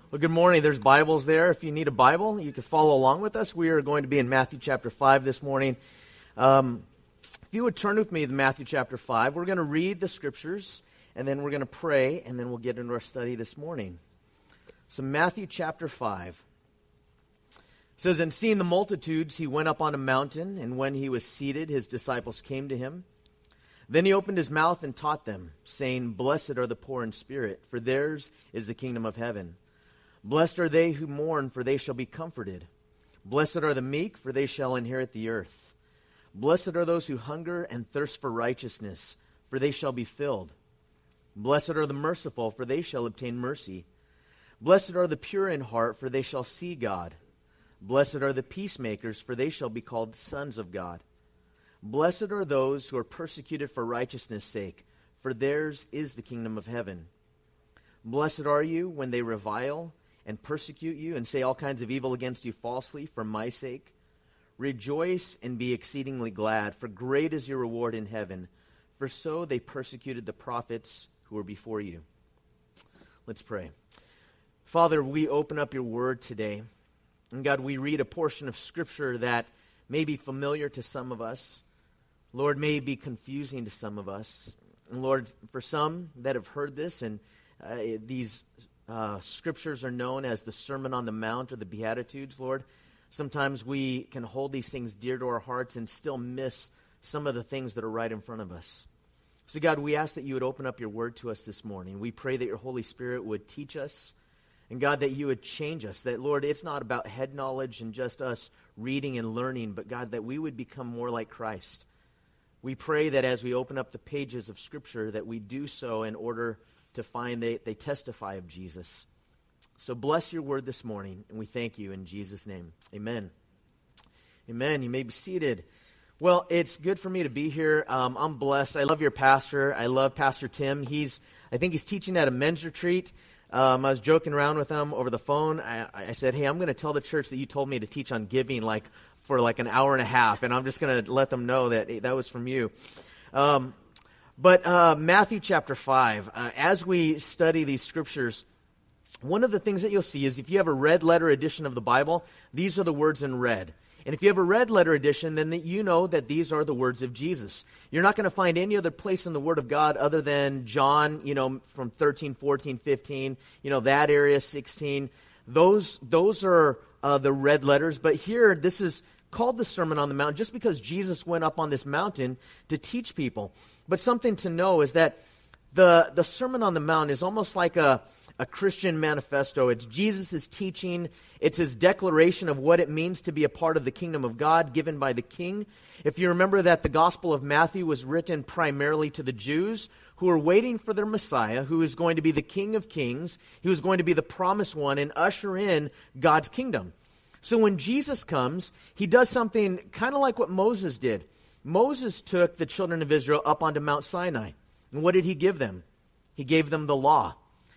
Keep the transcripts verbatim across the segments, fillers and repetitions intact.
Well, good morning. There's Bibles there. If you need a Bible, you can follow along with us. We are going to be in Matthew chapter five this morning. Um, if you would turn with me to Matthew chapter five, we're going to read the scriptures, and then we're going to pray, and then we'll get into our study this morning. So Matthew chapter five says, "And seeing the multitudes, he went up on a mountain, and when he was seated, his disciples came to him. Then he opened his mouth and taught them, saying, Blessed are the poor in spirit, for theirs is the kingdom of heaven. Blessed are they who mourn, for they shall be comforted. Blessed are the meek, for they shall inherit the earth. Blessed are those who hunger and thirst for righteousness, for they shall be filled. Blessed are the merciful, for they shall obtain mercy. Blessed are the pure in heart, for they shall see God. Blessed are the peacemakers, for they shall be called sons of God. Blessed are those who are persecuted for righteousness' sake, for theirs is the kingdom of heaven. Blessed are you when they revile and persecute you and say all kinds of evil against you falsely for my sake. Rejoice and be exceedingly glad, for great is your reward in heaven. For so they persecuted the prophets who were before you." Let's pray. Father, we open up your word today. And God, we read a portion of Scripture that may be familiar to some of us. Lord, may be confusing to some of us. And Lord, for some that have heard this, and uh, these uh, Scriptures are known as the Sermon on the Mount or the Beatitudes, Lord, sometimes we can hold these things dear to our hearts and still miss some of the things that are right in front of us. So God, we ask that you would open up your word to us this morning. We pray that your Holy Spirit would teach us. And God, that you would change us. That, Lord, it's not about head knowledge and just us reading and learning, but God, that we would become more like Christ. We pray that as we open up the pages of Scripture, that we do so in order to find they, they testify of Jesus. So bless your word this morning, and we thank you in Jesus' name. Amen. Amen. You may be seated. Well, it's good for me to be here. Um, I'm blessed. I love your pastor. I love Pastor Tim. He's, I think he's teaching at a men's retreat. Um, I was joking around with him over the phone. I, I said, hey, I'm going to tell the church that you told me to teach on giving like for like an hour and a half, and I'm just going to let them know that hey, that was from you. Um, but uh, Matthew chapter five, uh, as we study these scriptures, one of the things that you'll see is if you have a red letter edition of the Bible, these are the words in red. And if you have a red letter edition, then you know that these are the words of Jesus. You're not going to find any other place in the Word of God other than John, you know, from thirteen, fourteen, fifteen, you know, that area, sixteen. Those, those are uh, the red letters. But here, this is called the Sermon on the Mount just because Jesus went up on this mountain to teach people. But something to know is that the, the Sermon on the Mount is almost like a... a Christian manifesto. It's Jesus' teaching. It's his declaration of what it means to be a part of the kingdom of God given by the king. If you remember that the Gospel of Matthew was written primarily to the Jews who are waiting for their Messiah, who is going to be the King of Kings. He was going to be the promised one and usher in God's kingdom. So when Jesus comes, he does something kind of like what Moses did. Moses took the children of Israel up onto Mount Sinai. And what did he give them? He gave them the law.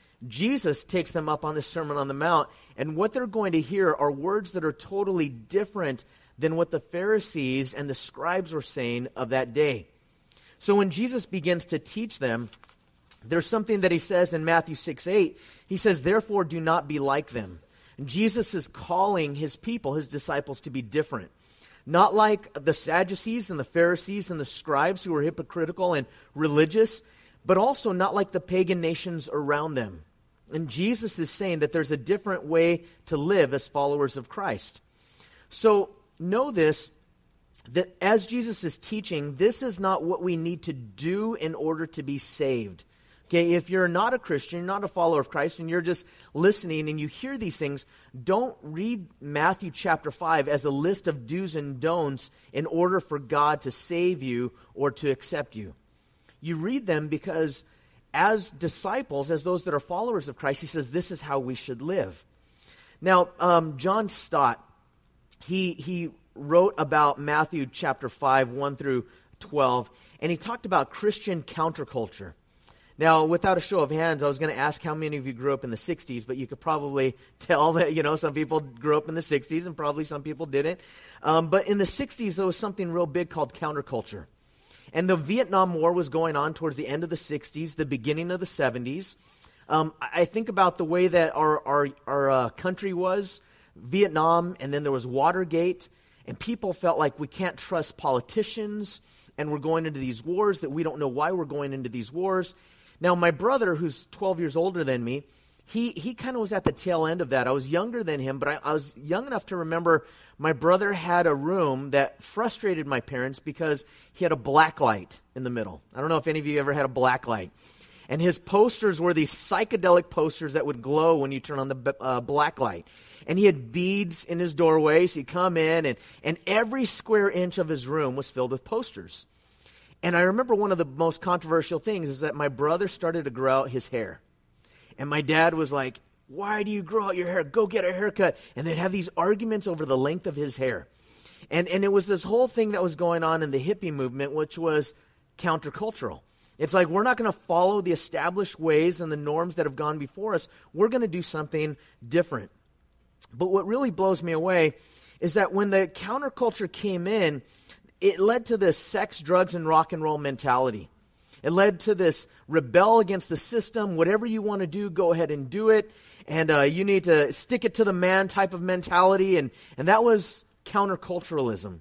Jesus takes them up on the Sermon on the Mount, and what they're going to hear are words that are totally different than what the Pharisees and the scribes were saying of that day. So when Jesus begins to teach them, there's something that he says in Matthew six eight. He says, "Therefore do not be like them." And Jesus is calling his people, his disciples, to be different. Not like the Sadducees and the Pharisees and the scribes who were hypocritical and religious, but also not like the pagan nations around them. And Jesus is saying that there's a different way to live as followers of Christ. So know this, that as Jesus is teaching, this is not what we need to do in order to be saved. Okay, if you're not a Christian, you're not a follower of Christ, and you're just listening and you hear these things, don't read Matthew chapter five as a list of do's and don'ts in order for God to save you or to accept you. You read them because as disciples, as those that are followers of Christ, he says this is how we should live. Now, um, John Stott, he he wrote about Matthew chapter five, one through twelve, and he talked about Christian counterculture. Now, without a show of hands, I was going to ask how many of you grew up in the sixties, but you could probably tell that, you know, some people grew up in the sixties and probably some people didn't. Um, but in the sixties, there was something real big called counterculture. And the Vietnam War was going on towards the end of the sixties, the beginning of the seventies. Um, I I think about the way that our, our, our uh, country was, Vietnam, and then there was Watergate, and people felt like we can't trust politicians, and we're going into these wars that we don't know why we're going into these wars. Now, my brother, who's twelve years older than me, he he kind of was at the tail end of that. I was younger than him, but I, I was young enough to remember my brother had a room that frustrated my parents because he had a black light in the middle. I don't know if any of you ever had a black light. And his posters were these psychedelic posters that would glow when you turn on the uh, black light. And he had beads in his doorway, so he'd come in, and, and every square inch of his room was filled with posters. And I remember one of the most controversial things is that my brother started to grow out his hair. And my dad was like, why do you grow out your hair? Go get a haircut. And they'd have these arguments over the length of his hair. And, and it was this whole thing that was going on in the hippie movement, which was countercultural. It's like we're not going to follow the established ways and the norms that have gone before us. We're going to do something different. But what really blows me away is that when the counterculture came in, it led to this sex, drugs, and rock and roll mentality. It led to this rebel against the system. Whatever you want to do, go ahead and do it. And uh, you need to stick it to the man type of mentality. And, and that was counterculturalism.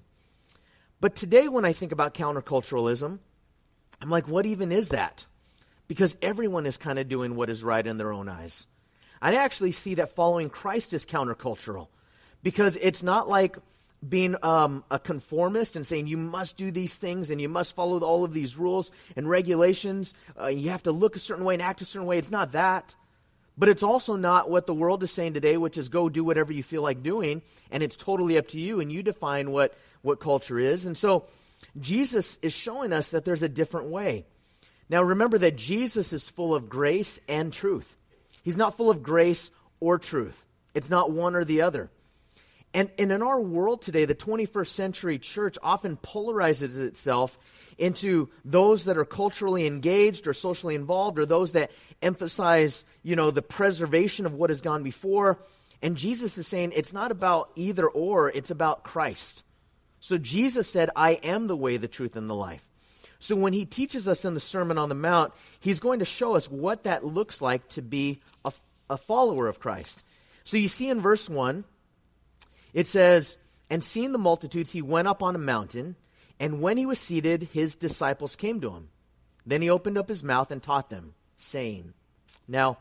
But today when I think about counterculturalism, I'm like, what even is that? Because everyone is kind of doing what is right in their own eyes. I actually see that following Christ is countercultural. Because it's not like being um, a conformist and saying you must do these things and you must follow all of these rules and regulations. Uh, you have to look a certain way and act a certain way. It's not that. But it's also not what the world is saying today, which is go do whatever you feel like doing, and it's totally up to you, and you define what, what culture is. And so Jesus is showing us that there's a different way. Now remember that Jesus is full of grace and truth. He's not full of grace or truth. It's not one or the other. And, and in our world today, the twenty-first century church often polarizes itself into those that are culturally engaged or socially involved, or those that emphasize, you know, the preservation of what has gone before. And Jesus is saying it's not about either or, it's about Christ. So Jesus said, I am the way, the truth, and the life. So when he teaches us in the Sermon on the Mount, he's going to show us what that looks like to be a, a follower of Christ. So you see in verse one, it says, and seeing the multitudes, he went up on a mountain, and when he was seated, his disciples came to him. Then he opened up his mouth and taught them, saying. Now,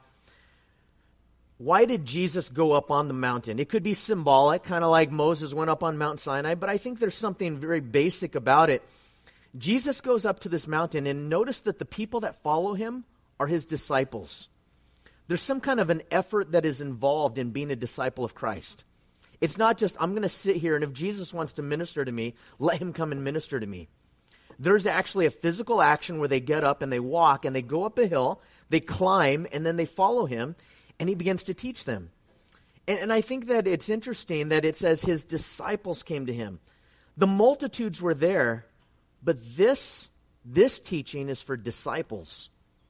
why did Jesus go up on the mountain? It could be symbolic, kind of like Moses went up on Mount Sinai, but I think there's something very basic about it. Jesus goes up to this mountain, and notice that the people that follow him are his disciples. There's some kind of an effort that is involved in being a disciple of Christ. It's not just, I'm going to sit here, and if Jesus wants to minister to me, let him come and minister to me. There's actually a physical action where they get up and they walk, and they go up a hill, they climb, and then they follow him, and he begins to teach them. And, and I think that it's interesting that it says his disciples came to him. The multitudes were there, but this, this teaching is for disciples.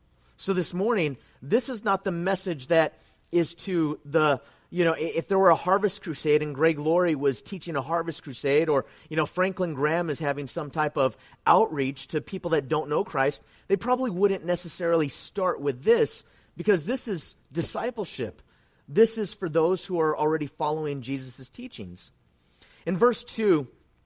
So this morning, this is not the message that is to the, you know, if there were a harvest crusade and Greg Laurie was teaching a harvest crusade, or, you know, Franklin Graham is having some type of outreach to people that don't know Christ, they probably wouldn't necessarily start with this, because this is discipleship. This is for those who are already following Jesus' teachings. In verse two,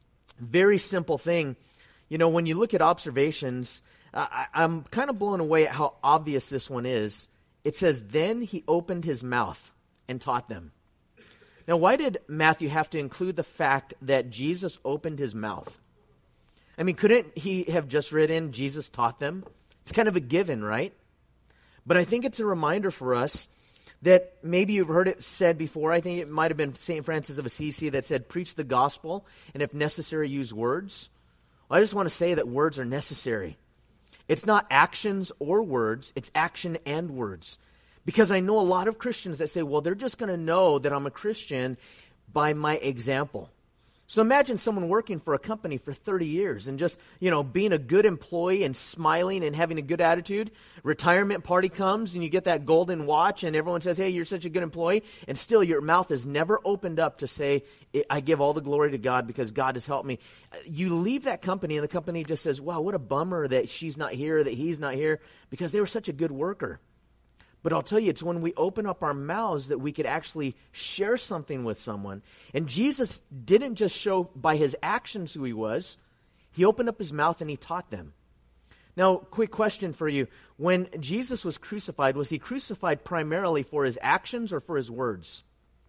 very simple thing. You know, when you look at observations, I, I'm kind of blown away at how obvious this one is. It says, then he opened his mouth and taught them. Now, why did Matthew have to include the fact that Jesus opened his mouth? I mean, couldn't he have just written, Jesus taught them? It's kind of a given, right? But I think it's a reminder for us that maybe you've heard it said before. I think it might have been Saint Francis of Assisi that said, preach the gospel, and if necessary, use words. Well, I just want to say that words are necessary. It's not actions or words, it's action and words. Because I know a lot of Christians that say, well, they're just going to know that I'm a Christian by my example. So imagine someone working for a company for thirty years and just, you know, being a good employee and smiling and having a good attitude. Retirement party comes and you get that golden watch and everyone says, hey, you're such a good employee. And still your mouth is never opened up to say, I give all the glory to God because God has helped me. You leave that company and the company just says, wow, what a bummer that she's not here, that he's not here, because they were such a good worker. But I'll tell you, it's when we open up our mouths that we could actually share something with someone. And Jesus didn't just show by his actions who he was. He opened up his mouth and he taught them. Now, quick question for you. When Jesus was crucified, was he crucified primarily for his actions or for his words?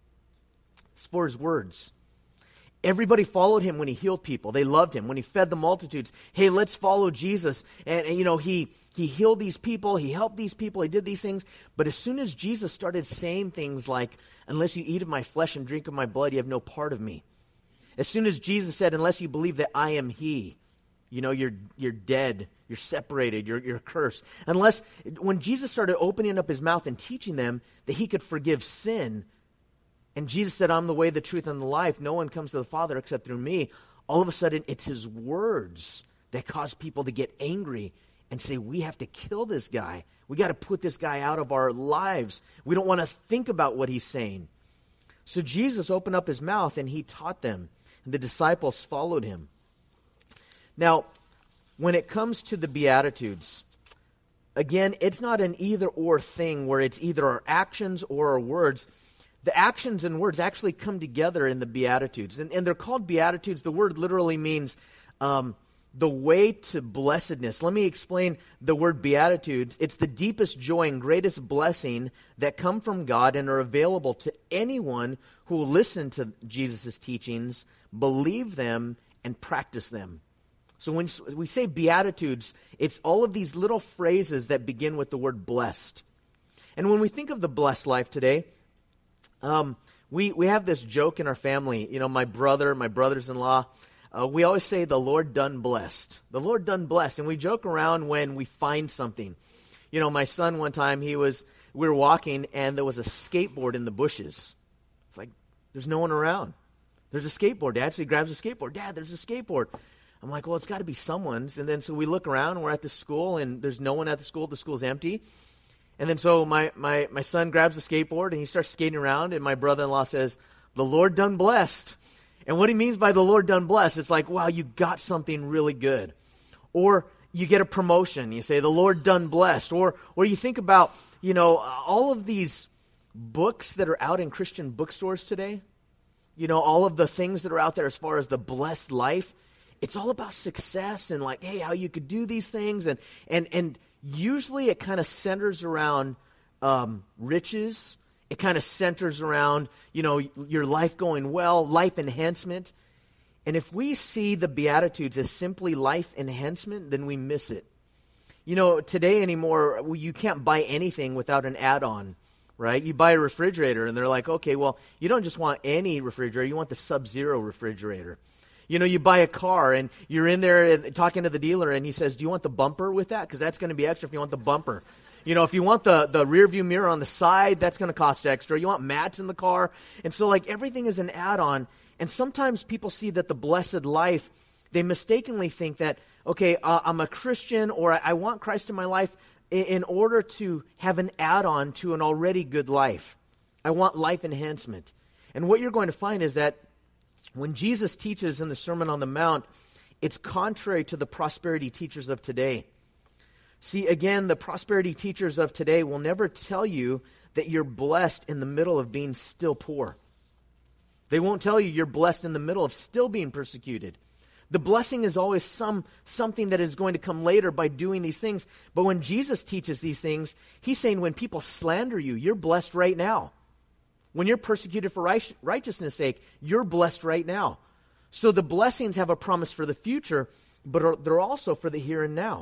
It's for his words. Everybody followed him when he healed people. They loved him. When he fed the multitudes, hey, let's follow Jesus. And, and you know, he, he healed these people. He helped these people. He did these things. But as soon as Jesus started saying things like, unless you eat of my flesh and drink of my blood, you have no part of me. As soon as Jesus said, unless you believe that I am he, you know, you're you're dead, you're separated, you're you're cursed. Unless, when Jesus started opening up his mouth and teaching them that he could forgive sin, and Jesus said, I'm the way, the truth, and the life, no one comes to the Father except through me, all of a sudden it's his words that cause people to get angry and say, we have to kill this guy. We got to put this guy out of our lives. We don't want to think about what he's saying. So Jesus opened up his mouth and he taught them, and the disciples followed him. Now, when it comes to the Beatitudes, again, it's not an either-or thing where it's either our actions or our words. The actions and words actually come together in the Beatitudes. And, and they're called Beatitudes. The word literally means um, the way to blessedness. Let me explain the word Beatitudes. It's the deepest joy and greatest blessing that come from God and are available to anyone who will listen to Jesus' teachings, believe them, and practice them. So when we say Beatitudes, it's all of these little phrases that begin with the word blessed. And when we think of the blessed life today, um, we, we have this joke in our family. You know, my brother, my brothers-in-law, uh, we always say the Lord done blessed. The Lord done blessed. And we joke around when we find something. You know, my son one time, he was, we were walking and there was a skateboard in the bushes. It's like, there's no one around. There's a skateboard, Dad. So he grabs a skateboard. Dad, there's a skateboard. I'm like, well, it's got to be someone's. And then so we look around, and we're at the school, and there's no one at the school. The school's empty. And then so my, my, my son grabs the skateboard, and he starts skating around, and my brother-in-law says, the Lord done blessed. And what he means by the Lord done blessed, it's like, wow, you got something really good. Or you get a promotion. You say, the Lord done blessed. Or, or you think about, you know, all of these books that are out in Christian bookstores today. You know, all of the things that are out there as far as the blessed life. It's all about success and like, hey, how you could do these things. And and and usually it kind of centers around um, riches. It kind of centers around, you know, your life going well, life enhancement. And if we see the Beatitudes as simply life enhancement, then we miss it. You know, today anymore, you can't buy anything without an add-on, right? You buy a refrigerator and they're like, okay, well, you don't just want any refrigerator, you want the Sub-Zero refrigerator. You know, you buy a car and you're in there talking to the dealer and he says, do you want the bumper with that? Because that's going to be extra if you want the bumper. You know, if you want the, the rear view mirror on the side, that's going to cost extra. You want mats in the car. And so like everything is an add-on. And sometimes people see that the blessed life, they mistakenly think that, okay, uh, I'm a Christian or I, I want Christ in my life in, in order to have an add-on to an already good life. I want life enhancement. And what you're going to find is that when Jesus teaches in the Sermon on the Mount, it's contrary to the prosperity teachers of today. See, again, the prosperity teachers of today will never tell you that you're blessed in the middle of being still poor. They won't tell you you're blessed in the middle of still being persecuted. The blessing is always some something that is going to come later by doing these things. But when Jesus teaches these things, he's saying when people slander you, you're blessed right now. When you're persecuted for right, righteousness' sake, you're blessed right now. So the blessings have a promise for the future, but are, they're also for the here and now.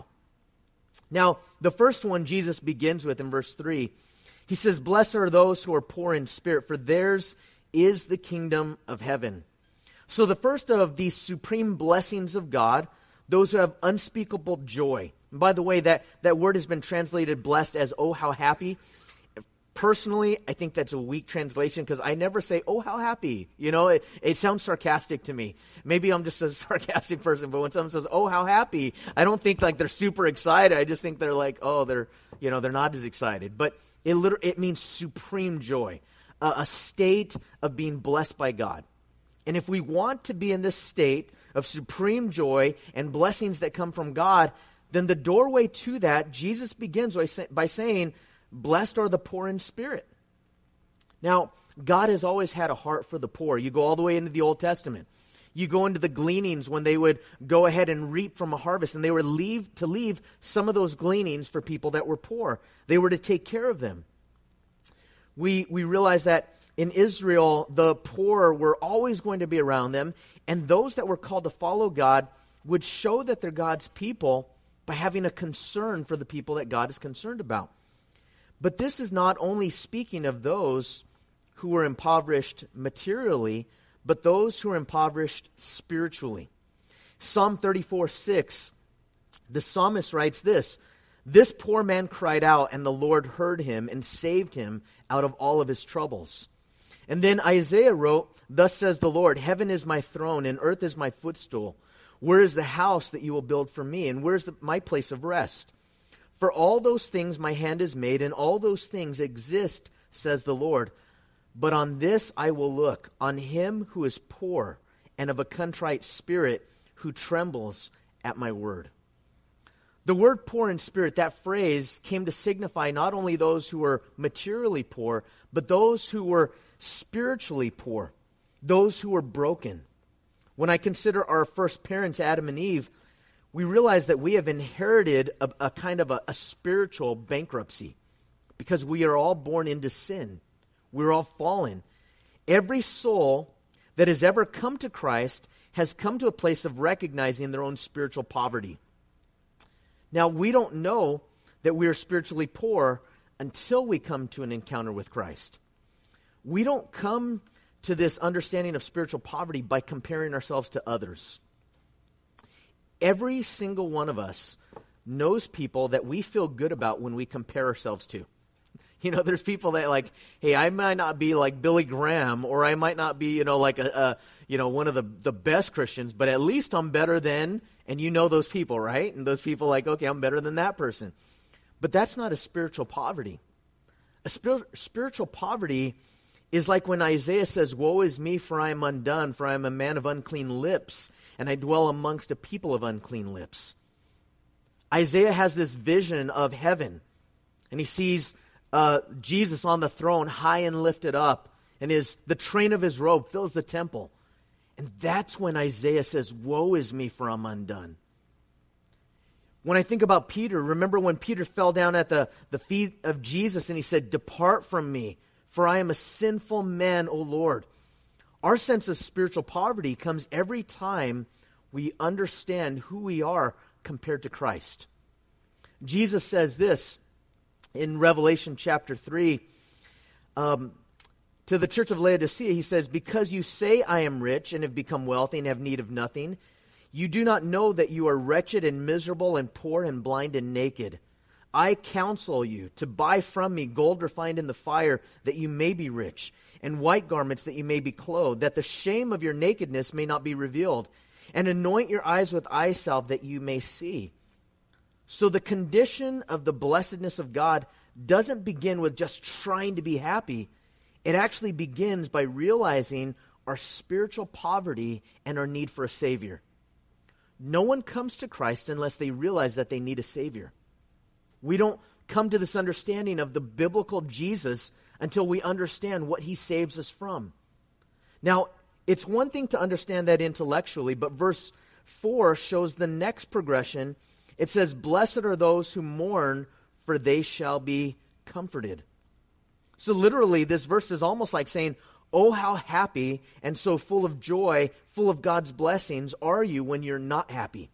Now, the first one Jesus begins with in verse three. He says, blessed are those who are poor in spirit, for theirs is the kingdom of heaven. So the first of these supreme blessings of God, those who have unspeakable joy. And by the way, that, that word has been translated blessed as, oh, how happy. Personally, I think that's a weak translation because I never say, oh, how happy. You know, it, it sounds sarcastic to me. Maybe I'm just a sarcastic person, but when someone says, oh, how happy, I don't think like they're super excited. I just think they're like, oh, they're, you know, they're not as excited. But it literally, it means supreme joy, uh, a state of being blessed by God. And if we want to be in this state of supreme joy and blessings that come from God, then the doorway to that, Jesus begins by, say, by saying, blessed are the poor in spirit. Now, God has always had a heart for the poor. You go all the way into the Old Testament. You go into the gleanings when they would go ahead and reap from a harvest, and they were leave to leave some of those gleanings for people that were poor. They were to take care of them. We we realize that in Israel, the poor were always going to be around them, and those that were called to follow God would show that they're God's people by having a concern for the people that God is concerned about. But this is not only speaking of those who were impoverished materially, but those who are impoverished spiritually. Psalm thirty-four six, the psalmist writes this, "This poor man cried out, and the Lord heard him and saved him out of all of his troubles." And then Isaiah wrote, "Thus says the Lord, heaven is my throne, and earth is my footstool. Where is the house that you will build for me, and where is the, my place of rest? For all those things my hand has made, and all those things exist, says the Lord. But on this I will look, on him who is poor and of a contrite spirit, who trembles at my word." The word poor in spirit, that phrase came to signify not only those who were materially poor, but those who were spiritually poor, those who were broken. When I consider our first parents, Adam and Eve, we realize that we have inherited a, a kind of a, a spiritual bankruptcy because we are all born into sin. We're all fallen. Every soul that has ever come to Christ has come to a place of recognizing their own spiritual poverty. Now, we don't know that we are spiritually poor until we come to an encounter with Christ. We don't come to this understanding of spiritual poverty by comparing ourselves to others. Every single one of us knows people that we feel good about when we compare ourselves to. You know, there's people that like, hey, I might not be like Billy Graham, or I might not be, you know, like a, a you know, one of the, the best Christians, but at least I'm better than, and you know those people, right? And those people like, okay, I'm better than that person. But that's not a spiritual poverty. A spir- spiritual poverty is like when Isaiah says, "Woe is me, for I am undone, for I am a man of unclean lips, and I dwell amongst a people of unclean lips." Isaiah has this vision of heaven, and he sees Uh, Jesus on the throne, high and lifted up, and his the train of his robe fills the temple. And that's when Isaiah says, "Woe is me, for I'm undone." When I think about Peter, remember when Peter fell down at the, the feet of Jesus and he said, "Depart from me, for I am a sinful man, O Lord." Our sense of spiritual poverty comes every time we understand who we are compared to Christ. Jesus says this in Revelation chapter three, um, to the church of Laodicea, he says, "Because you say I am rich and have become wealthy and have need of nothing, you do not know that you are wretched and miserable and poor and blind and naked. I counsel you to buy from me gold refined in the fire, that you may be rich, and white garments that you may be clothed, that the shame of your nakedness may not be revealed, and anoint your eyes with eye salve that you may see." So the condition of the blessedness of God doesn't begin with just trying to be happy. It actually begins by realizing our spiritual poverty and our need for a Savior. No one comes to Christ unless they realize that they need a Savior. We don't come to this understanding of the biblical Jesus until we understand what he saves us from. Now, it's one thing to understand that intellectually, but verse four shows the next progression. It says, "Blessed are those who mourn, for they shall be comforted." So literally, this verse is almost like saying, oh, how happy and so full of joy, full of God's blessings are you when you're not happy.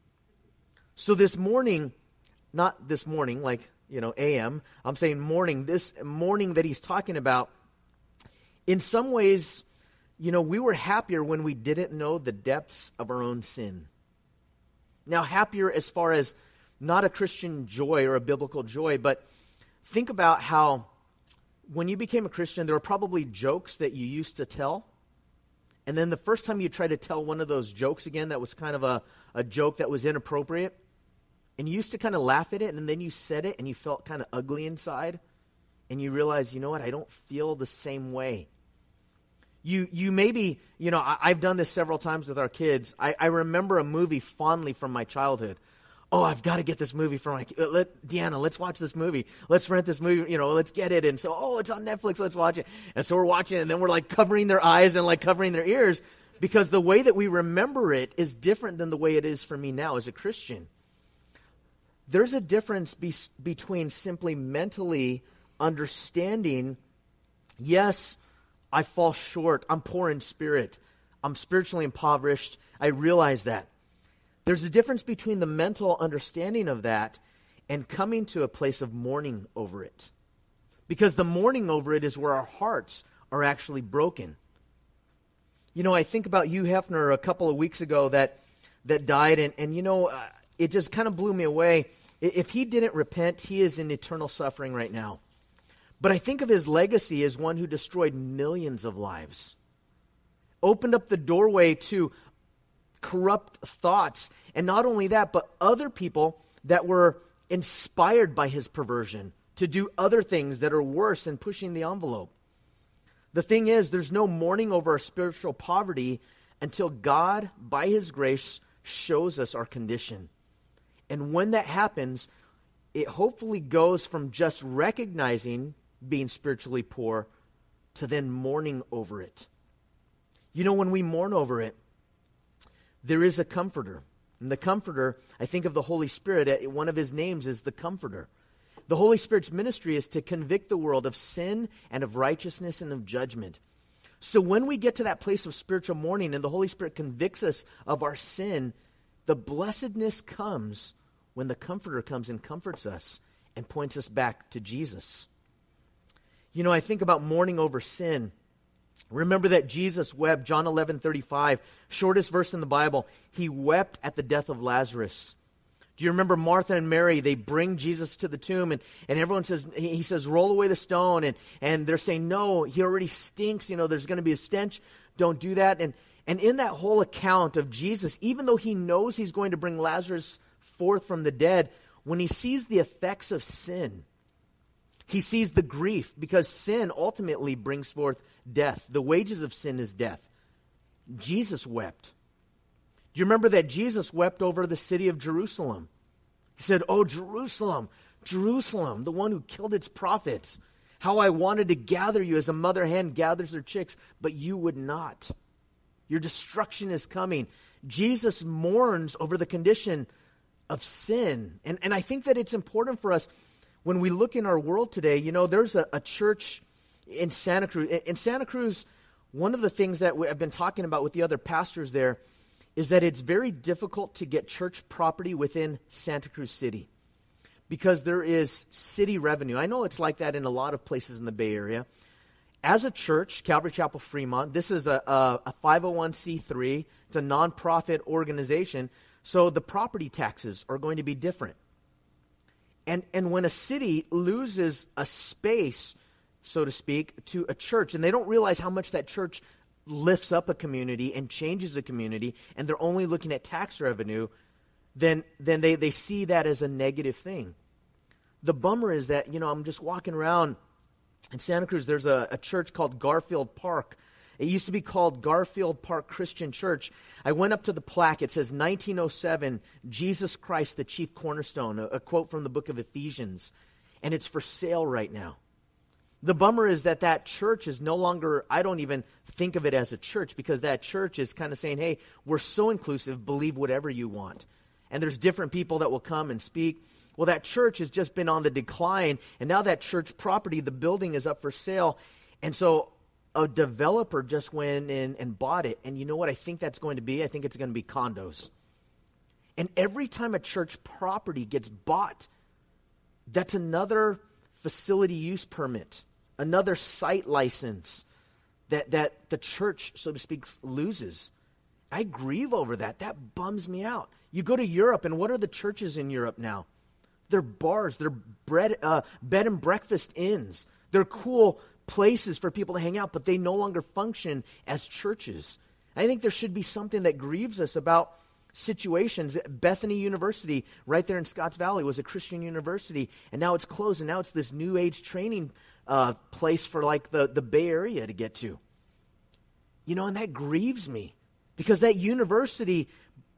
So this morning, not this morning like, you know, A M, I'm saying morning, this morning that he's talking about, in some ways, you know, we were happier when we didn't know the depths of our own sin. Now, happier as far as not a Christian joy or a biblical joy, but think about how when you became a Christian, there were probably jokes that you used to tell. And then the first time you tried to tell one of those jokes again that was kind of a, a joke that was inappropriate, and you used to kind of laugh at it, and then you said it, and you felt kind of ugly inside, and you realize, you know what, I don't feel the same way. You you maybe, you know, I, I've done this several times with our kids. I, I remember a movie fondly from my childhood. oh, I've got to get this movie for my kid. Let, Deanna, let's watch this movie. Let's rent this movie, you know, let's get it. And so, oh, it's on Netflix, let's watch it. And so we're watching it, and then we're like covering their eyes and like covering their ears, because the way that we remember it is different than the way it is for me now as a Christian. There's a difference be- between simply mentally understanding, yes, I fall short, I'm poor in spirit, I'm spiritually impoverished, I realize that. There's a difference between the mental understanding of that and coming to a place of mourning over it. Because the mourning over it is where our hearts are actually broken. You know, I think about Hugh Hefner a couple of weeks ago that that died, and, and you know, uh, it just kind of blew me away. If he didn't repent, he is in eternal suffering right now. But I think of his legacy as one who destroyed millions of lives. Opened up the doorway to corrupt thoughts. And not only that, but other people that were inspired by his perversion to do other things that are worse than pushing the envelope. The thing is, there's no mourning over our spiritual poverty until God, by his grace, shows us our condition. And when that happens, it hopefully goes from just recognizing being spiritually poor to then mourning over it. You know, when we mourn over it, there is a comforter. And the comforter, I think of the Holy Spirit, one of his names is the Comforter. The Holy Spirit's ministry is to convict the world of sin and of righteousness and of judgment. So when we get to that place of spiritual mourning and the Holy Spirit convicts us of our sin, the blessedness comes when the Comforter comes and comforts us and points us back to Jesus. You know, I think about mourning over sin. Remember that Jesus wept, John eleven thirty-five, shortest verse in the Bible. He wept at the death of Lazarus. Do you remember Martha and Mary? They bring Jesus to the tomb, and, and everyone says, he says, roll away the stone. And, and they're saying, no, he already stinks. You know, there's going to be a stench. Don't do that. And, and in that whole account of Jesus, even though he knows he's going to bring Lazarus forth from the dead, when he sees the effects of sin, he sees the grief, because sin ultimately brings forth death. The wages of sin is death. Jesus wept. Do you remember that Jesus wept over the city of Jerusalem? He said, oh, Jerusalem, Jerusalem, the one who killed its prophets. How I wanted to gather you as a mother hen gathers her chicks, but you would not. Your destruction is coming. Jesus mourns over the condition of sin. And, and I think that it's important for us when we look in our world today. You know, there's a, a church in Santa Cruz. In Santa Cruz, one of the things that we, I've been talking about with the other pastors there is that it's very difficult to get church property within Santa Cruz City because there is city revenue. I know it's like that in a lot of places in the Bay Area. As a church, Calvary Chapel Fremont, this is a, a, a five oh one c three. It's a nonprofit organization, so the property taxes are going to be different. And, and when a city loses a space, so to speak, to a church, and they don't realize how much that church lifts up a community and changes a community, and they're only looking at tax revenue, then then they, they see that as a negative thing. The bummer is that, you know, I'm just walking around in Santa Cruz. There's a, a church called Garfield Park. It used to be called Garfield Park Christian Church. I went up to the plaque. It says nineteen oh seven, Jesus Christ, the chief cornerstone, a, a quote from the book of Ephesians. And it's for sale right now. The bummer is that that church is no longer, I don't even think of it as a church, because that church is kind of saying, hey, we're so inclusive, believe whatever you want. And there's different people that will come and speak. Well, that church has just been on the decline, and now that church property, the building is up for sale. And so a developer just went in and bought it. And you know what I think that's going to be? I think it's going to be condos. And every time a church property gets bought, that's another facility use permit, another site license that, that the church, so to speak, loses. I grieve over that. That bums me out. You go to Europe, and what are the churches in Europe now? They're bars. They're bread, uh, bed and breakfast inns. They're cool places for people to hang out, but they no longer function as churches. I think there should be something that grieves us about situations. Bethany University, right there in Scotts Valley, was a Christian university, and now it's closed, and now it's this new age training uh, place for like the, the Bay Area to get to. You know, and that grieves me, because that university brought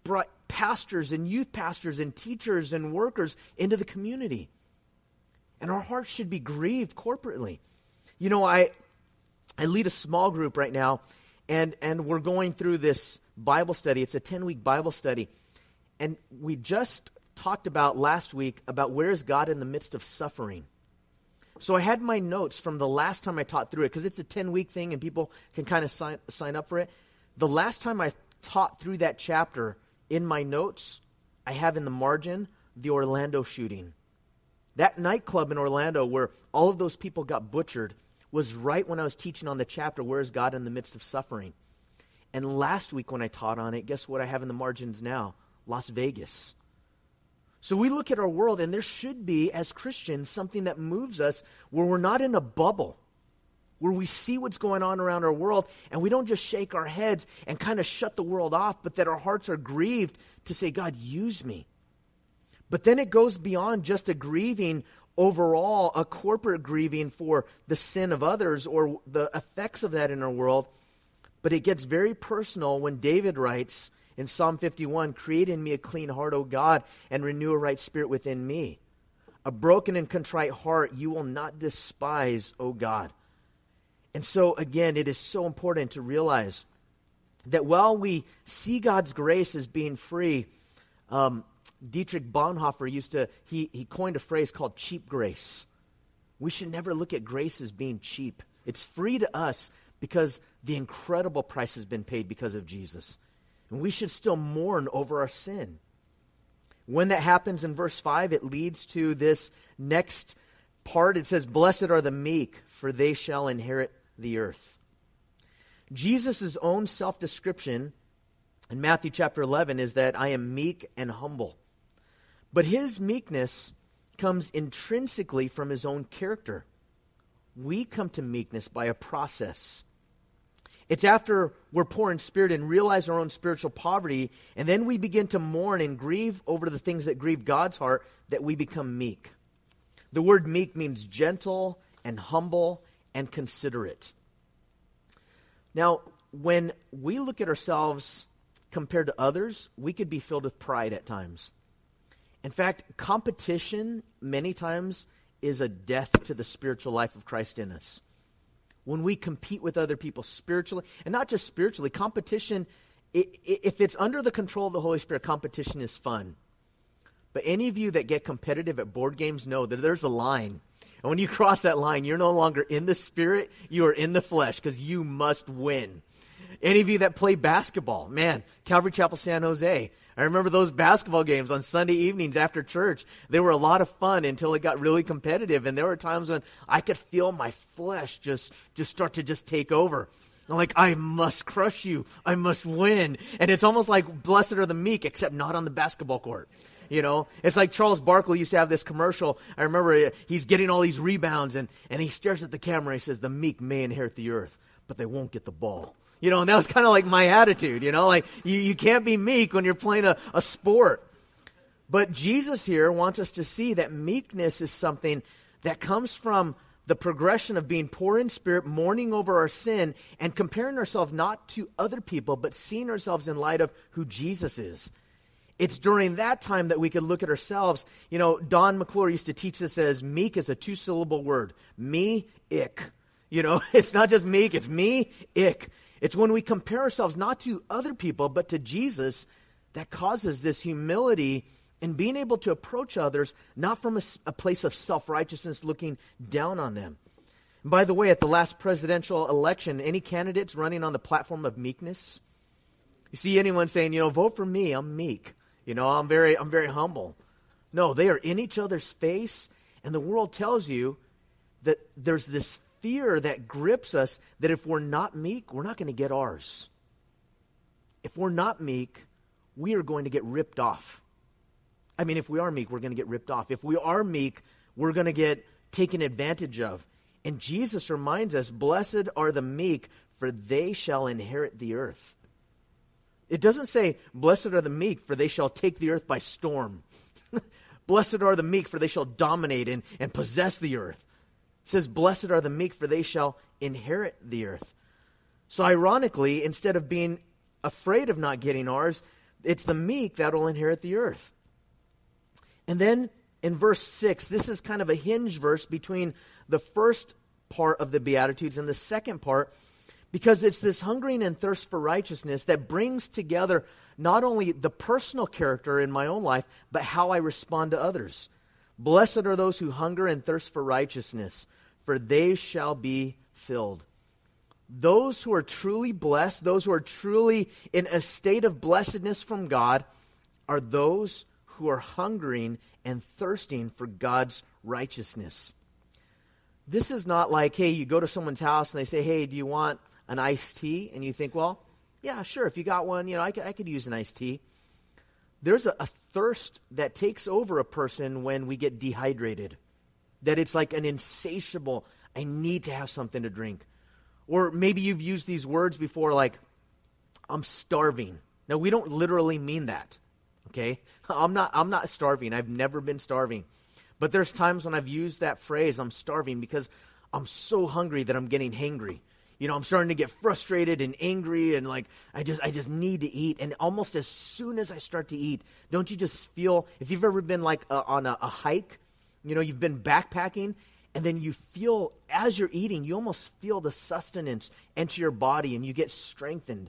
pastors and youth pastors and teachers and workers into the community. And our hearts should be grieved corporately. You know, I I lead a small group right now, and, and we're going through this Bible study. It's a ten-week Bible study. And we just talked about last week about where is God in the midst of suffering. So I had my notes from the last time I taught through it, because it's a ten-week thing and people can kind of sign, sign up for it. The last time I taught through that chapter, in my notes, I have in the margin the Orlando shooting. That nightclub in Orlando where all of those people got butchered was right when I was teaching on the chapter, Where is God in the Midst of Suffering? And last week when I taught on it, guess what I have in the margins now? Las Vegas. So we look at our world, and there should be, as Christians, something that moves us where we're not in a bubble, where we see what's going on around our world, and we don't just shake our heads and kind of shut the world off, but that our hearts are grieved to say, God, use me. But then it goes beyond just a grieving overall, a corporate grieving for the sin of others or the effects of that in our world, but it gets very personal when David writes in Psalm fifty-one, create in me a clean heart, O God, and renew a right spirit within me. A broken and contrite heart you will not despise, O God. And so, again, it is so important to realize that while we see God's grace as being free, um, Dietrich Bonhoeffer used to, he, he coined a phrase called cheap grace. We should never look at grace as being cheap. It's free to us because the incredible price has been paid because of Jesus. And we should still mourn over our sin. When that happens in verse five, it leads to this next part. It says, blessed are the meek, for they shall inherit the earth. Jesus' own self-description in Matthew chapter eleven is that I am meek and humble. But his meekness comes intrinsically from his own character. We come to meekness by a process. It's after we're poor in spirit and realize our own spiritual poverty, and then we begin to mourn and grieve over the things that grieve God's heart, that we become meek. The word meek means gentle and humble and considerate. Now, when we look at ourselves compared to others, we could be filled with pride at times. In fact, competition many times is a death to the spiritual life of Christ in us. When we compete with other people spiritually, and not just spiritually, competition, if it's under the control of the Holy Spirit, competition is fun. But any of you that get competitive at board games know that there's a line. And when you cross that line, you're no longer in the spirit, you are in the flesh, because you must win. Any of you that play basketball, man, Calvary Chapel San Jose, I remember those basketball games on Sunday evenings after church. They were a lot of fun until it got really competitive. And there were times when I could feel my flesh just, just start to just take over. I'm like, I must crush you. I must win. And it's almost like blessed are the meek, except not on the basketball court. You know, it's like Charles Barkley used to have this commercial. I remember he's getting all these rebounds, and, and he stares at the camera and he says, the meek may inherit the earth, but they won't get the ball. You know, and that was kind of like my attitude, you know, like you, you can't be meek when you're playing a, a sport. But Jesus here wants us to see that meekness is something that comes from the progression of being poor in spirit, mourning over our sin, and comparing ourselves not to other people, but seeing ourselves in light of who Jesus is. It's during that time that we could look at ourselves. You know, Don McClure used to teach this as meek is a two-syllable word. Me-ick. You know, it's not just meek, it's me-ick. It's when we compare ourselves not to other people, but to Jesus, that causes this humility in being able to approach others, not from a, a place of self-righteousness looking down on them. And by the way, at the last presidential election, any candidates running on the platform of meekness? You see anyone saying, you know, vote for me, I'm meek. You know, I'm very, I'm very humble. No, they are in each other's face, and the world tells you that there's this fear that grips us that if we're not meek, we're not going to get ours. If we're not meek, we are going to get ripped off. I mean, if we are meek, we're going to get ripped off. If we are meek, we're going to get taken advantage of. And Jesus reminds us, blessed are the meek, for they shall inherit the earth. It doesn't say, blessed are the meek, for they shall take the earth by storm. Blessed are the meek, for they shall dominate and, and possess the earth. It says, blessed are the meek, for they shall inherit the earth. So ironically, instead of being afraid of not getting ours, It's the meek that will inherit the earth. And then in verse six, this is kind of a hinge verse between the first part of the Beatitudes and the second part, because it's this hungering and thirst for righteousness that brings together not only the personal character in my own life, but how I respond to others. Blessed are those who hunger and thirst for righteousness, for they shall be filled. Those who are truly blessed, those who are truly in a state of blessedness from God, are those who are hungering and thirsting for God's righteousness. This is not like, hey, you go to someone's house and they say, hey, do you want an iced tea? And you think, well, yeah, sure, if you got one, you know, I could, I could use an iced tea. There's a, a thirst that takes over a person when we get dehydrated. That it's like an insatiable, I need to have something to drink. Or maybe you've used these words before like, I'm starving. Now, we don't literally mean that, okay? I'm not, I'm not starving. I've never been starving. But there's times when I've used that phrase, I'm starving, because I'm so hungry that I'm getting hangry. You know, I'm starting to get frustrated and angry and like, I just I just need to eat. And almost as soon as I start to eat, don't you just feel, if you've ever been like a, on a, a hike, you know, you've been backpacking, and then you feel, as you're eating, you almost feel the sustenance enter your body and you get strengthened.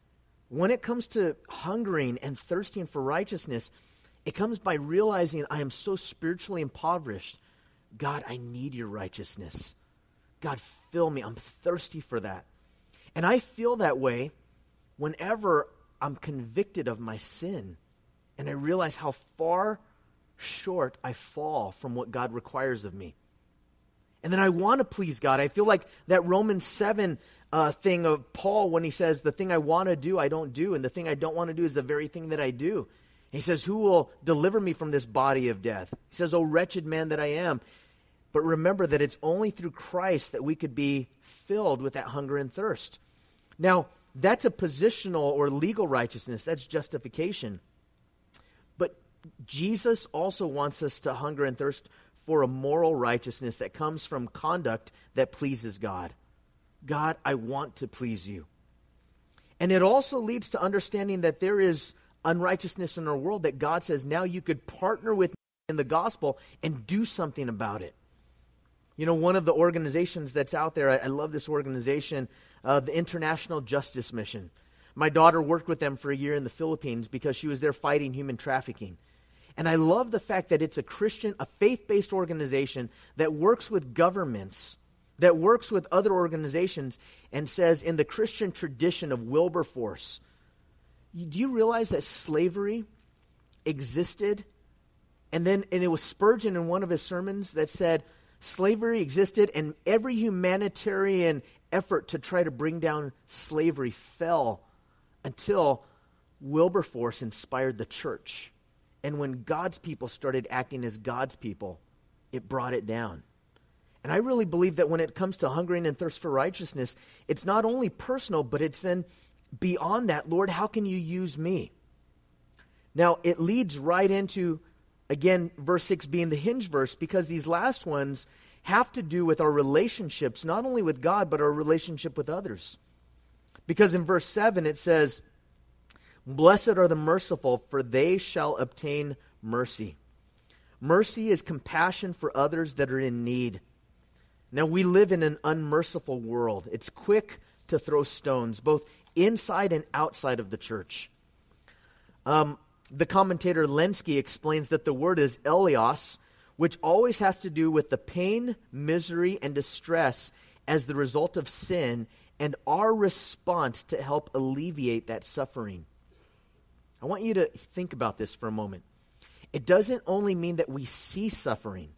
When it comes to hungering and thirsting for righteousness, it comes by realizing I am so spiritually impoverished. God, I need your righteousness. God, fill me. I'm thirsty for that. And I feel that way whenever I'm convicted of my sin and I realize how far short I fall from what God requires of me. And then I want to please God. I feel like that Romans seven uh, thing of Paul when he says, the thing I want to do, I don't do, and the thing I don't want to do is the very thing that I do. He says, who will deliver me from this body of death? He says, oh, wretched man that I am. But remember that it's only through Christ that we could be filled with that hunger and thirst. Now, that's a positional or legal righteousness. That's justification. But Jesus also wants us to hunger and thirst for a moral righteousness that comes from conduct that pleases God. God, I want to please you. And it also leads to understanding that there is unrighteousness in our world that God says, now you could partner with me in the gospel and do something about it. You know, one of the organizations that's out there, I, I love this organization, uh, the International Justice Mission. My daughter worked with them for a year in the Philippines because she was there fighting human trafficking. And I love the fact that it's a Christian, a faith-based organization that works with governments, that works with other organizations, and says in the Christian tradition of Wilberforce, do you realize that slavery existed? And then, and it was Spurgeon in one of his sermons that said, slavery existed, and every humanitarian effort to try to bring down slavery fell until Wilberforce inspired the church. And when God's people started acting as God's people, it brought it down. And I really believe that when it comes to hungering and thirst for righteousness, it's not only personal, but it's then beyond that. Lord, how can you use me? Now, it leads right into, again, verse six being the hinge verse, because these last ones have to do with our relationships, not only with God, but our relationship with others. Because in verse seven it says, blessed are the merciful, for they shall obtain mercy. Mercy is compassion for others that are in need. Now, we live in an unmerciful world. It's quick to throw stones, both inside and outside of the church. Um, the commentator Lenski explains that the word is eleos, which always has to do with the pain, misery, and distress as the result of sin and our response to help alleviate that suffering. I want you to think about this for a moment. It doesn't only mean that we see suffering.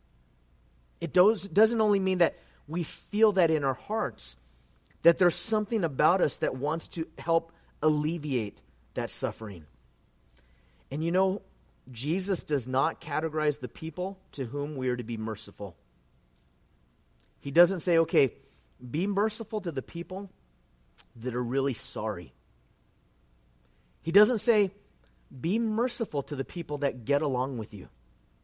It does, doesn't only mean that we feel that in our hearts, that there's something about us that wants to help alleviate that suffering. And you know, Jesus does not categorize the people to whom we are to be merciful. He doesn't say, okay, be merciful to the people that are really sorry. He doesn't say, be merciful to the people that get along with you.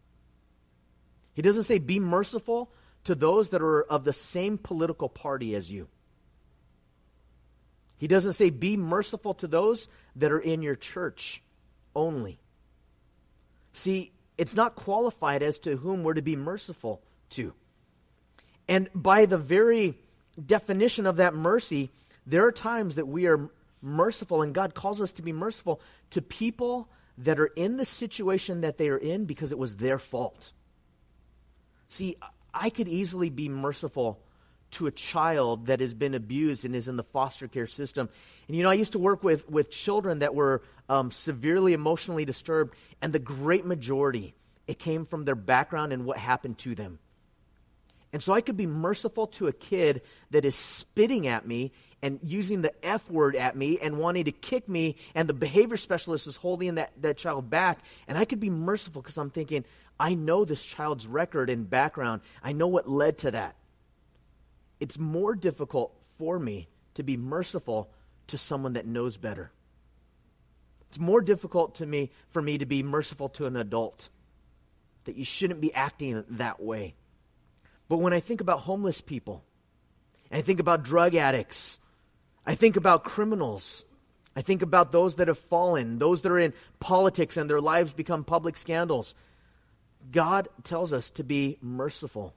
He doesn't say, be merciful to those that are of the same political party as you. He doesn't say be merciful to those that are in your church only. See, it's not qualified as to whom we're to be merciful to. And by the very definition of that mercy, there are times that we are merciful, and God calls us to be merciful to people that are in the situation that they are in because it was their fault. See, I could easily be merciful to a child that has been abused and is in the foster care system. And you know, I used to work with, with children that were um, severely emotionally disturbed, and the great majority, it came from their background and what happened to them. And so I could be merciful to a kid that is spitting at me and using the F word at me and wanting to kick me, and the behavior specialist is holding that, that child back. And I could be merciful because I'm thinking, I know this child's record and background. I know what led to that. It's more difficult for me to be merciful to someone that knows better. It's more difficult to me for me to be merciful to an adult, that you shouldn't be acting that way. But when I think about homeless people, and I think about drug addicts, I think about criminals, I think about those that have fallen, those that are in politics and their lives become public scandals, God tells us to be merciful.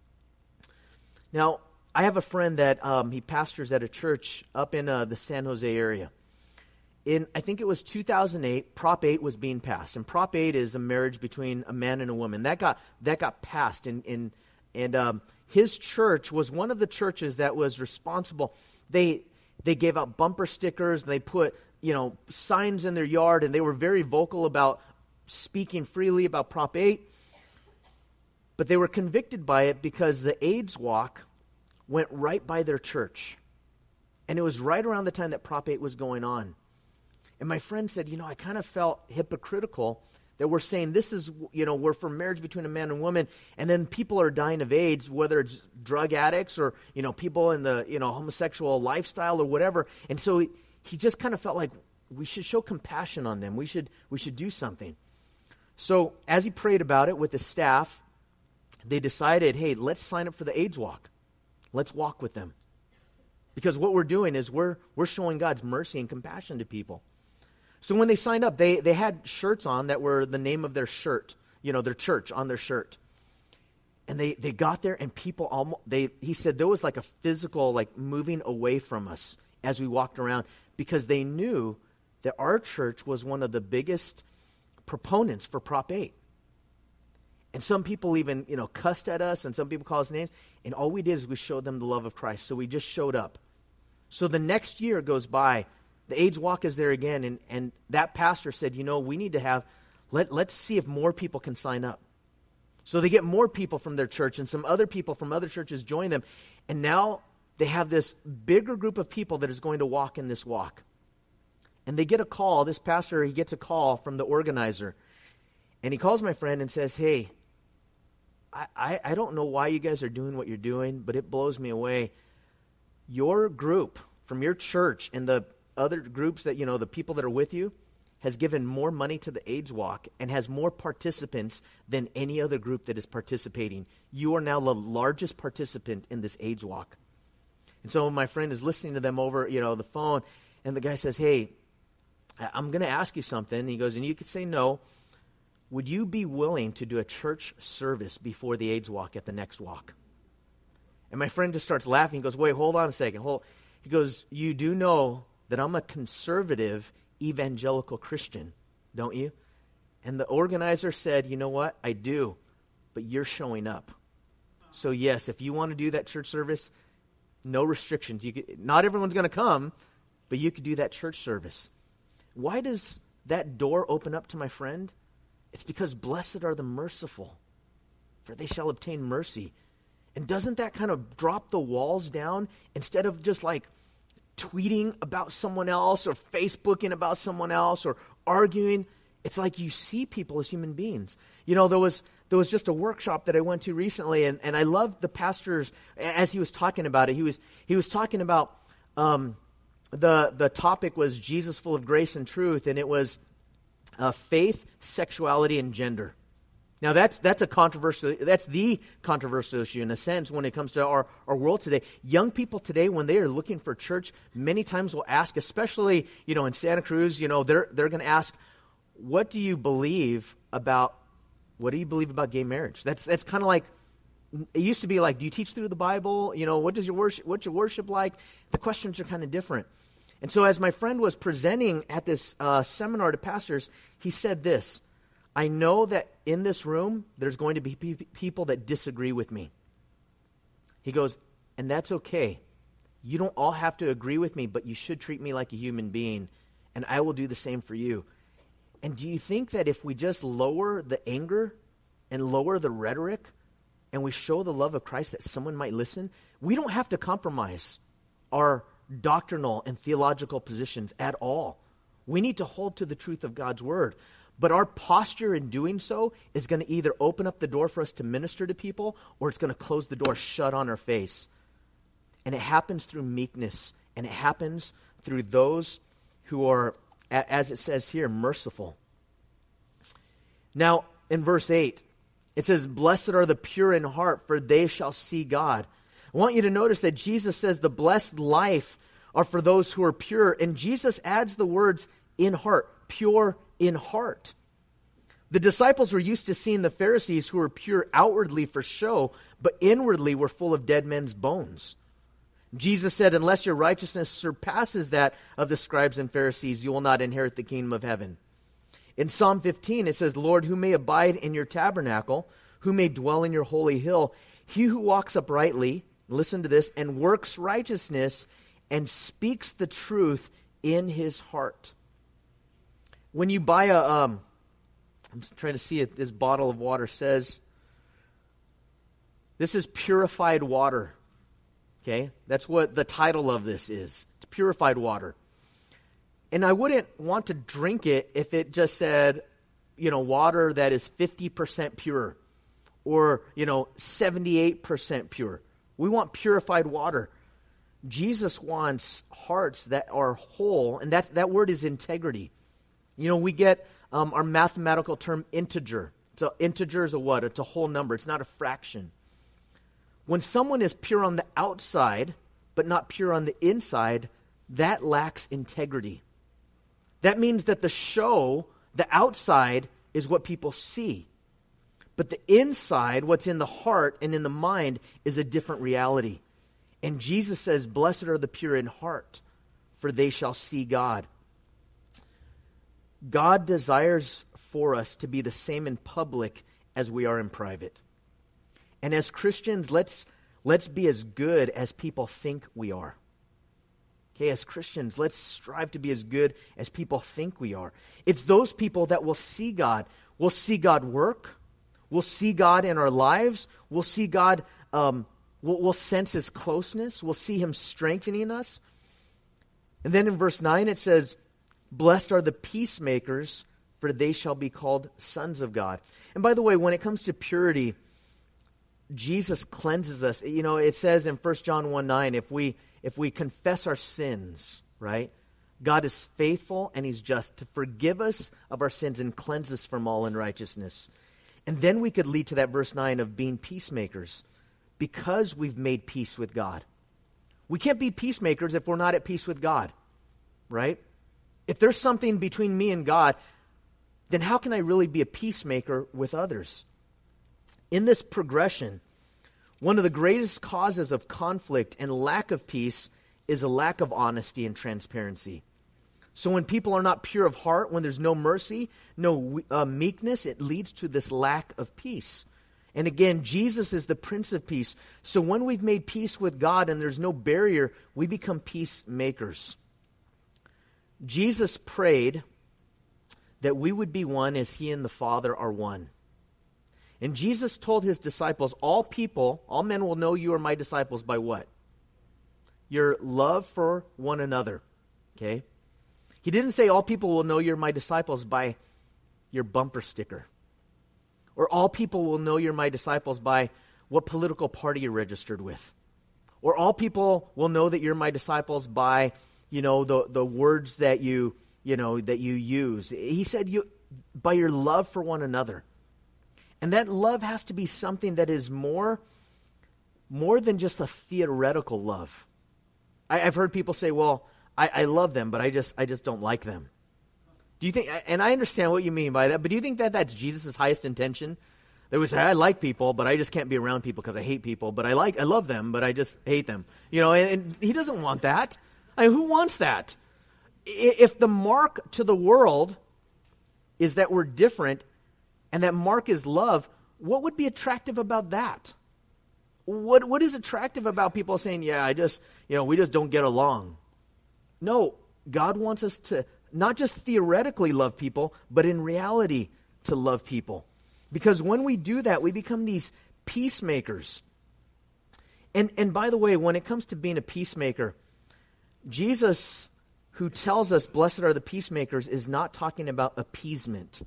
Now, I have a friend that um, he pastors at a church up in uh, the San Jose area. In, I think it was two thousand eight, Prop eight was being passed. And Prop eight is a marriage between a man and a woman. That got that got passed. In, in, and um, his church was one of the churches that was responsible. They they gave out bumper stickers. And they put, you know, signs in their yard. And they were very vocal about speaking freely about Prop eight. But they were convicted by it because the AIDS walk went right by their church. And it was right around the time that Prop eight was going on. And my friend said, you know, I kind of felt hypocritical that we're saying this is, you know, we're for marriage between a man and woman, and then people are dying of AIDS, whether it's drug addicts or, you know, people in the, you know, homosexual lifestyle or whatever. And so he, he just kind of felt like we should show compassion on them. We should, we should do something. So as he prayed about it with the staff, they decided, hey, let's sign up for the AIDS walk. Let's walk with them. Because what we're doing is we're we're showing God's mercy and compassion to people. So when they signed up, they, they had shirts on that were the name of their shirt, you know, their church on their shirt. And they, they got there, and people almost, they he said there was like a physical, like moving away from us as we walked around, because they knew that our church was one of the biggest proponents for Prop eight. And some people even, you know, cussed at us, and some people called us names. And all we did is we showed them the love of Christ. So we just showed up. So the next year goes by. The AIDS walk is there again. And, and that pastor said, you know, we need to have, let, let's see if more people can sign up. So they get more people from their church, and some other people from other churches join them. And now they have this bigger group of people that is going to walk in this walk. And they get a call. This pastor, he gets a call from the organizer. And he calls my friend and says, hey, I, I, I don't know why you guys are doing what you're doing, but it blows me away. Your group from your church and the other groups that, you know, the people that are with you, has given more money to the AIDS walk and has more participants than any other group that is participating. You are now the largest participant in this AIDS walk. And so my friend is listening to them over, you know, the phone, and the guy says, hey, I'm going to ask you something. And he goes, and you could say no. Would you be willing to do a church service before the AIDS walk at the next walk? And my friend just starts laughing. He goes, wait, hold on a second. Hold. He goes, you do know that I'm a conservative evangelical Christian, don't you? And the organizer said, you know what? I do, but you're showing up. So yes, if you want to do that church service, no restrictions. You could, not everyone's going to come, but you could do that church service. Why does that door open up to my friend? It's because blessed are the merciful, for they shall obtain mercy. And doesn't that kind of drop the walls down instead of just like tweeting about someone else or Facebooking about someone else or arguing? It's like you see people as human beings. You know, there was there was just a workshop that I went to recently, and, and I loved the pastor's, as he was talking about it, he was he was talking about um, the the topic was Jesus full of grace and truth, and it was Uh, faith, sexuality, and gender. Now that's that's a controversial, that's the controversial issue in a sense when it comes to our, our world today. Young people today, when they are looking for church, many times will ask, especially, you know, in Santa Cruz, you know, they're they're going to ask, what do you believe about, what do you believe about gay marriage? That's that's kind of like, it used to be like, do you teach through the Bible? You know, what does your worship, what's your worship like? The questions are kind of different. And so as my friend was presenting at this uh, seminar to pastors, he said this, I know that in this room, there's going to be pe- people that disagree with me. He goes, and that's okay. You don't all have to agree with me, but you should treat me like a human being, and I will do the same for you. And do you think that if we just lower the anger and lower the rhetoric, and we show the love of Christ, that someone might listen? We don't have to compromise our doctrinal and theological positions at all. We need to hold to the truth of God's word. But our posture in doing so is going to either open up the door for us to minister to people, or it's going to close the door shut on our face. And it happens through meekness, and it happens through those who are, as it says here, merciful. Now, in verse eight, it says, blessed are the pure in heart, for they shall see God. I want you to notice that Jesus says the blessed life are for those who are pure. And Jesus adds the words in heart, pure in heart. The disciples were used to seeing the Pharisees who were pure outwardly for show, but inwardly were full of dead men's bones. Jesus said, unless your righteousness surpasses that of the scribes and Pharisees, you will not inherit the kingdom of heaven. In Psalm fifteen, it says, Lord, who may abide in your tabernacle, who may dwell in your holy hill, he who walks uprightly, listen to this, and works righteousness and speaks the truth in his heart. When you buy a, um, I'm trying to see it, this bottle of water says, this is purified water. Okay? That's what the title of this is. It's purified water. And I wouldn't want to drink it if it just said, you know, water that is fifty percent pure or, you know, seventy-eight percent pure. We want purified water. Jesus wants hearts that are whole, and that, that word is integrity. You know, we get um, our mathematical term integer. So integer is a what? It's a whole number. It's not a fraction. When someone is pure on the outside, but not pure on the inside, that lacks integrity. That means that the show, the outside, is what people see. But the inside, what's in the heart and in the mind, is a different reality. And Jesus says, blessed are the pure in heart, for they shall see God. God desires for us to be the same in public as we are in private. And as Christians, let's let's be as good as people think we are. Okay, as Christians, let's strive to be as good as people think we are. It's those people that will see God. We'll see God work. We'll see God in our lives. We'll see God, um, we'll, we'll sense His closeness. We'll see Him strengthening us. And then in verse nine it says, blessed are the peacemakers, for they shall be called sons of God. And by the way, when it comes to purity, Jesus cleanses us. You know, it says in First John one nine, if we if we confess our sins, right, God is faithful and He's just to forgive us of our sins and cleanse us from all unrighteousness. And then we could lead to that verse nine of being peacemakers because we've made peace with God. We can't be peacemakers if we're not at peace with God, right? If there's something between me and God, then how can I really be a peacemaker with others? In this progression, one of the greatest causes of conflict and lack of peace is a lack of honesty and transparency. So when people are not pure of heart, when there's no mercy, no uh, meekness, it leads to this lack of peace. And again, Jesus is the Prince of Peace. So when we've made peace with God and there's no barrier, we become peacemakers. Jesus prayed that we would be one as He and the Father are one. And Jesus told His disciples, all people, all men will know you are my disciples by what? Your love for one another. Okay? He didn't say all people will know you're my disciples by your bumper sticker. Or all people will know you're my disciples by what political party you're registered with. Or all people will know that you're my disciples by, you know, the, the words that you, you know, that you use. He said you by your love for one another. And that love has to be something that is more, more than just a theoretical love. I, I've heard people say, well, I, I love them, but I just I just don't like them. Do you think, and I understand what you mean by that, but do you think that that's Jesus' highest intention? They would say, I like people, but I just can't be around people because I hate people, but I like, I love them, but I just hate them. You know, and, and he doesn't want that. I mean, who wants that? If the mark to the world is that we're different, and that mark is love, what would be attractive about that? What What is attractive about people saying, yeah, I just, you know, we just don't get along? No, God wants us to not just theoretically love people, but in reality to love people. Because when we do that, we become these peacemakers. And and by the way, when it comes to being a peacemaker, Jesus, who tells us, blessed are the peacemakers, is not talking about appeasement.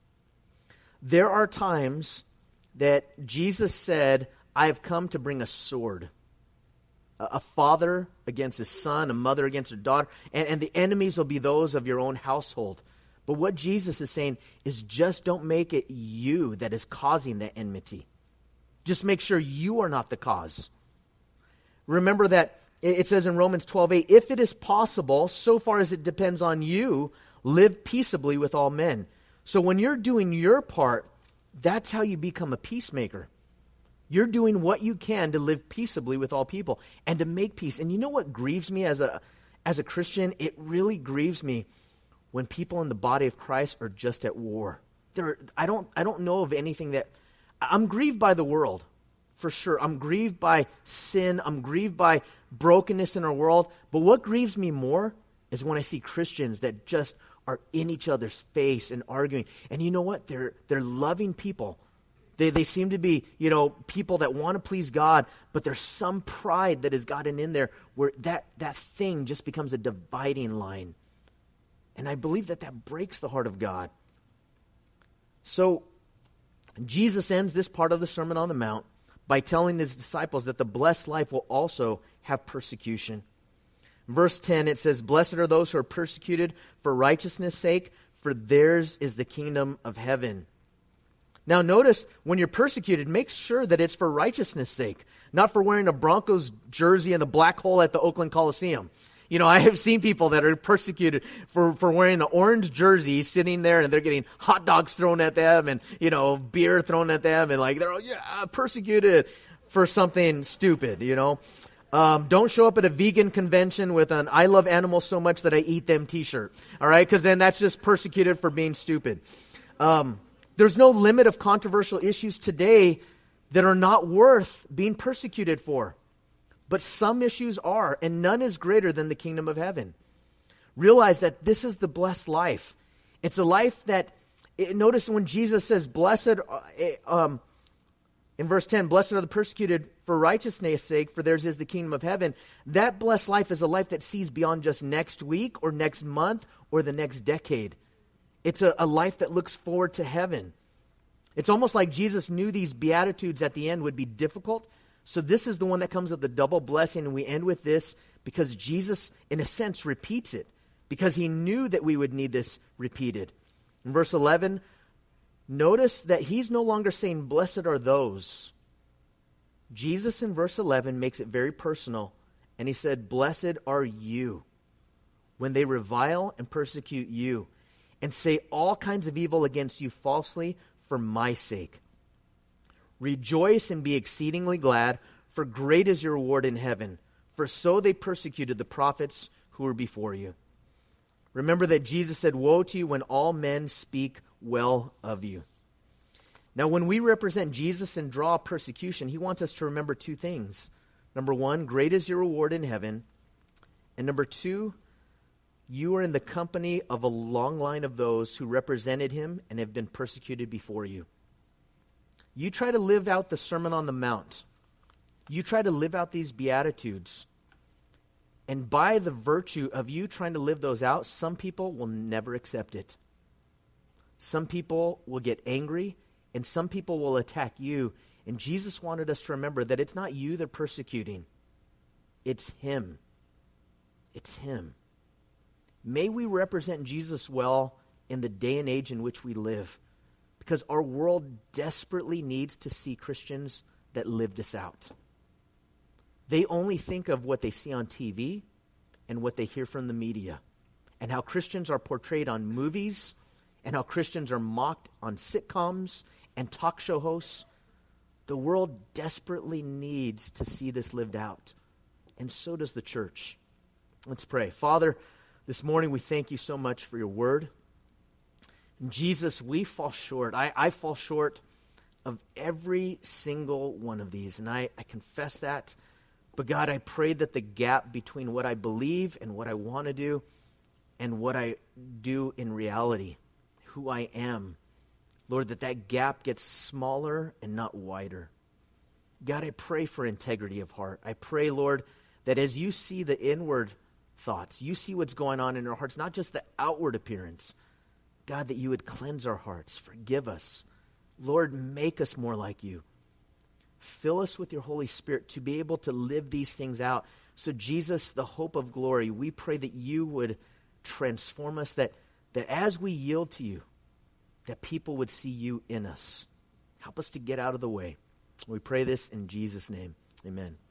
There are times that Jesus said, I have come to bring a sword. A, a father against his son, a mother against her daughter, and, and the enemies will be those of your own household. But what Jesus is saying is just don't make it you that is causing the enmity. Just make sure you are not the cause. Remember that it says in Romans twelve eight, if it is possible, so far as it depends on you, live peaceably with all men. So when you're doing your part, that's how you become a peacemaker. You're doing what you can to live peaceably with all people and to make peace. And you know what grieves me as a as a Christian? It really grieves me when people in the body of Christ are just at war. There, I don't I don't know of anything that... I'm grieved by the world, for sure. I'm grieved by sin. I'm grieved by brokenness in our world. But what grieves me more is when I see Christians that just are in each other's face and arguing. And you know what? They're they're loving people. They they seem to be, you know, people that want to please God, but there's some pride that has gotten in there where that, that thing just becomes a dividing line. And I believe that that breaks the heart of God. So Jesus ends this part of the Sermon on the Mount by telling his disciples that the blessed life will also have persecution. In verse ten, it says, blessed are those who are persecuted for righteousness' sake, for theirs is the kingdom of heaven. Now notice, when you're persecuted, make sure that it's for righteousness' sake, not for wearing a Broncos jersey in the black hole at the Oakland Coliseum. You know, I have seen people that are persecuted for, for wearing an orange jersey, sitting there, and they're getting hot dogs thrown at them and, you know, beer thrown at them, and like, they're all, yeah, persecuted for something stupid, you know. Um, don't show up at a vegan convention with an I love animals so much that I eat them t-shirt, all right? Because then that's just persecuted for being stupid. Um, there's no limit of controversial issues today that are not worth being persecuted for. But some issues are, and none is greater than the kingdom of heaven. Realize that this is the blessed life. It's a life that, it, notice when Jesus says, blessed, um, in verse ten, blessed are the persecuted for righteousness' sake, for theirs is the kingdom of heaven. That blessed life is a life that sees beyond just next week or next month or the next decade. It's a, a life that looks forward to heaven. It's almost like Jesus knew these Beatitudes at the end would be difficult. So this is the one that comes with the double blessing, and we end with this because Jesus, in a sense, repeats it because he knew that we would need this repeated. In verse eleven, notice that he's no longer saying, blessed are those. Jesus in verse eleven makes it very personal, and he said, blessed are you when they revile and persecute you and say all kinds of evil against you falsely for my sake. Rejoice and be exceedingly glad, for great is your reward in heaven. For so they persecuted the prophets who were before you. Remember that Jesus said, woe to you when all men speak well of you. Now, when we represent Jesus and draw persecution, he wants us to remember two things. Number one, great is your reward in heaven. And number two, you are in the company of a long line of those who represented him and have been persecuted before you. You try to live out the Sermon on the Mount. You try to live out these Beatitudes. And by the virtue of you trying to live those out, some people will never accept it. Some people will get angry, and some people will attack you. And Jesus wanted us to remember that it's not you they're persecuting. It's him. It's him. May we represent Jesus well in the day and age in which we live. because our world desperately needs to see Christians that live this out. They only think of what they see on T V and what they hear from the media, and how Christians are portrayed on movies, and how Christians are mocked on sitcoms and talk show hosts. The world desperately needs to see this lived out, and so does the church. Let's pray. Father, this morning we thank you so much for your word. And Jesus, we fall short. I, I fall short of every single one of these, and I, I confess that. But God, I pray that the gap between what I believe and what I want to do and what I do in reality, who I am, Lord, that that gap gets smaller and not wider. God, I pray for integrity of heart. I pray, Lord, that as you see the inward thoughts, you see what's going on in our hearts, not just the outward appearance, God, that you would cleanse our hearts, forgive us. Lord, make us more like you. Fill us with your Holy Spirit to be able to live these things out. So Jesus, the hope of glory, we pray that you would transform us, that, that as we yield to you, that people would see you in us. Help us to get out of the way. We pray this in Jesus' name. Amen.